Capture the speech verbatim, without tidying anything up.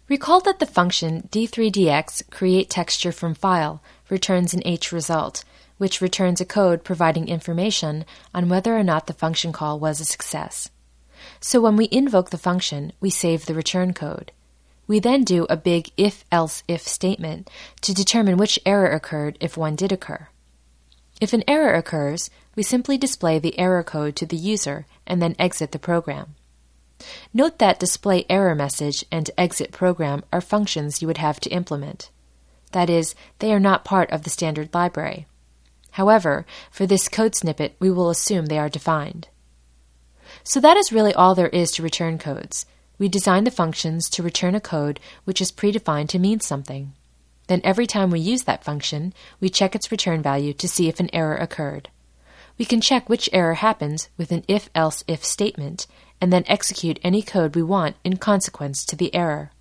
Recall that the function d three d x create texture from file returns an H result, which returns a code providing information on whether or not the function call was a success. So when we invoke the function, we save the return code. We then do a big if-else-if statement to determine which error occurred if one did occur. If an error occurs, we simply display the error code to the user and then exit the program. Note that display error message and exit program are functions you would have to implement. That is, they are not part of the standard library. However, for this code snippet, we will assume they are defined. So that is really all there is to return codes. We design the functions to return a code which is predefined to mean something. Then every time we use that function, we check its return value to see if an error occurred. We can check which error happens with an if-else-if statement, and then execute any code we want in consequence to the error.